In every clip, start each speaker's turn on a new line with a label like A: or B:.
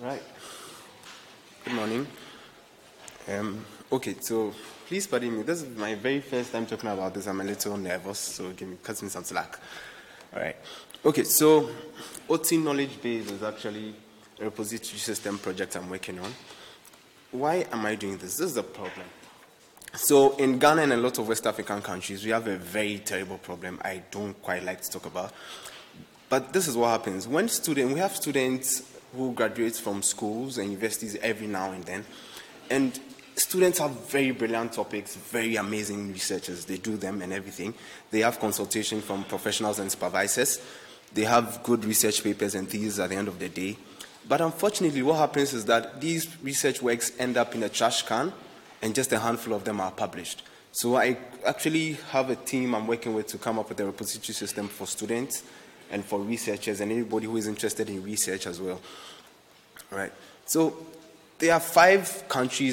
A: Right. Good morning. Okay, so please pardon me. This is my very first time talking about this. I'm a little nervous, so cut me some slack. All right. Okay, so OT Knowledge Base is actually a repository system project I'm working on. Why am I doing this? This is the problem. So in Ghana and a lot of West African countries, we have a very terrible problem I don't quite like to talk about. But this is what happens. We have students who graduate from schools and universities every now and then. And students have very brilliant topics, very amazing researchers. They do them and everything. They have consultation from professionals and supervisors. They have good research papers and theses at the end of the day. But unfortunately, what happens is that these research works end up in a trash can, and just a handful of them are published. So I actually have a team I'm working with to come up with a repository system for students and for researchers and anybody who is interested in research as well. All right. So there are 5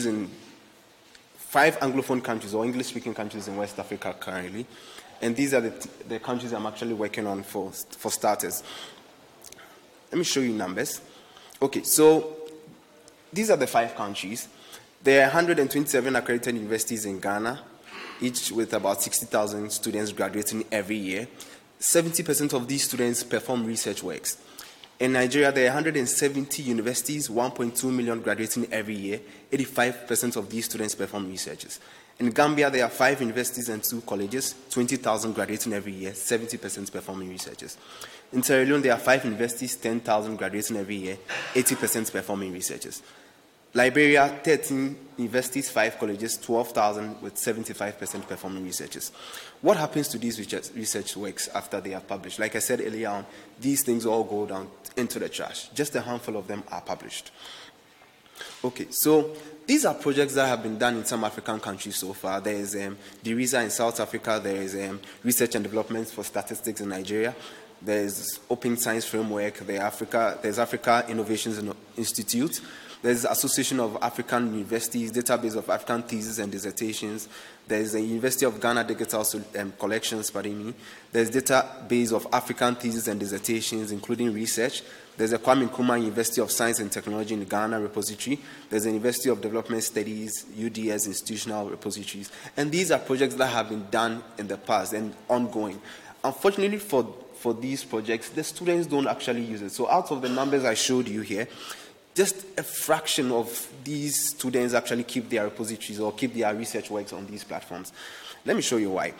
A: Anglophone countries or English-speaking countries in West Africa currently, and these are the countries I'm actually working on for starters. Let me show you numbers. Okay, so these are the 5 countries. There are 127 accredited universities in Ghana, each with about 60,000 students graduating every year. 70% of these students perform research works. In Nigeria, there are 170 universities, 1.2 million graduating every year. 85% of these students perform researches. In Gambia, there are 5 universities and 2 colleges, 20,000 graduating every year, 70% performing researches. In Sierra Leone, there are 5 universities, 10,000 graduating every year, 80% performing researches. Liberia, 13 universities, 5 colleges, 12,000 with 75% performing researchers. What happens to these research works after they are published? Like I said earlier on, these things all go down into the trash. Just a handful of them are published. Okay, so these are projects that have been done in some African countries so far. There is DIRISA in South Africa. There is Research and Development for Statistics in Nigeria. There's Open Science Framework. There's Africa Innovations Institute. There's Association of African Universities, Database of African Theses and Dissertations. There's the University of Ghana Digital Collections, There's Database of African Theses and Dissertations, including research. There's a Kwame Nkrumah University of Science and Technology in Ghana repository. There's the University of Development Studies, UDS institutional repositories. And these are projects that have been done in the past and ongoing. Unfortunately for these projects, the students don't actually use it. So out of the numbers I showed you here, just a fraction of these students actually keep their repositories or keep their research works on these platforms. Let me show you why.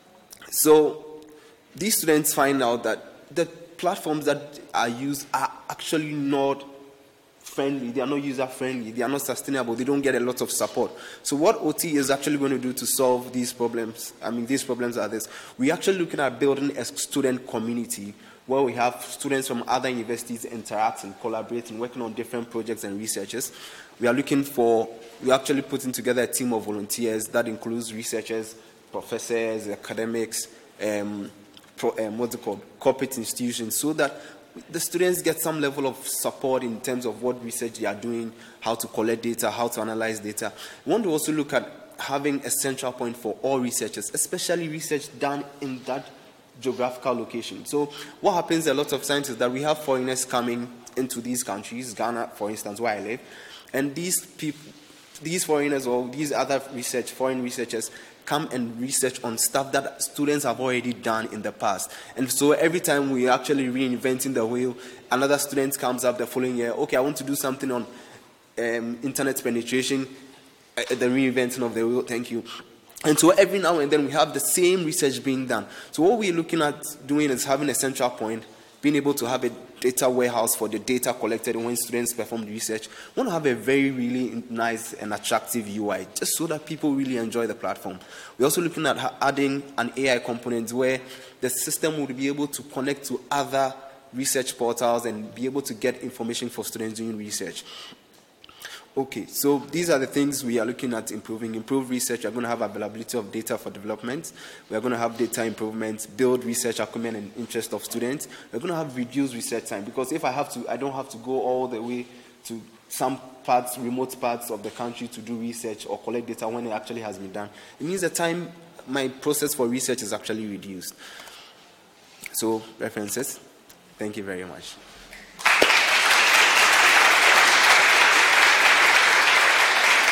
A: So these students find out that the platforms that are used are actually not friendly. They are not user-friendly. They are not sustainable. They don't get a lot of support. So what OT is actually going to do to solve these problems, these problems are this. We're actually looking at building a student community where we have students from other universities interacting, collaborating, working on different projects and researches. We're actually putting together a team of volunteers that includes researchers, professors, academics, corporate institutions, so that the students get some level of support in terms of what research they are doing, how to collect data, how to analyze data. We want to also look at having a central point for all researchers, especially research done in that geographical location. So what happens a lot of times is that we have foreigners coming into these countries, Ghana, for instance, where I live, and these foreigners or these other foreign researchers come and research on stuff that students have already done in the past. And so every time we are actually reinventing the wheel, another student comes up the following year, okay, I want to do something on internet penetration, the reinventing of the wheel, thank you. And so every now and then we have the same research being done. So what we're looking at doing is having a central point, being able to have a data warehouse for the data collected when students perform the research. We want to have a very, really nice and attractive UI, just so that people really enjoy the platform. We're also looking at adding an AI component where the system would be able to connect to other research portals and be able to get information for students doing research. Okay, so these are the things we are looking at improving. Improve research. We're going to have availability of data for development. We're going to have data improvements, build research acumen and interest of students. We're going to have reduced research time, because if I don't have to go all the way to some remote parts of the country to do research or collect data when it actually has been done. It means the time my process for research is actually reduced. So, references. Thank you very much.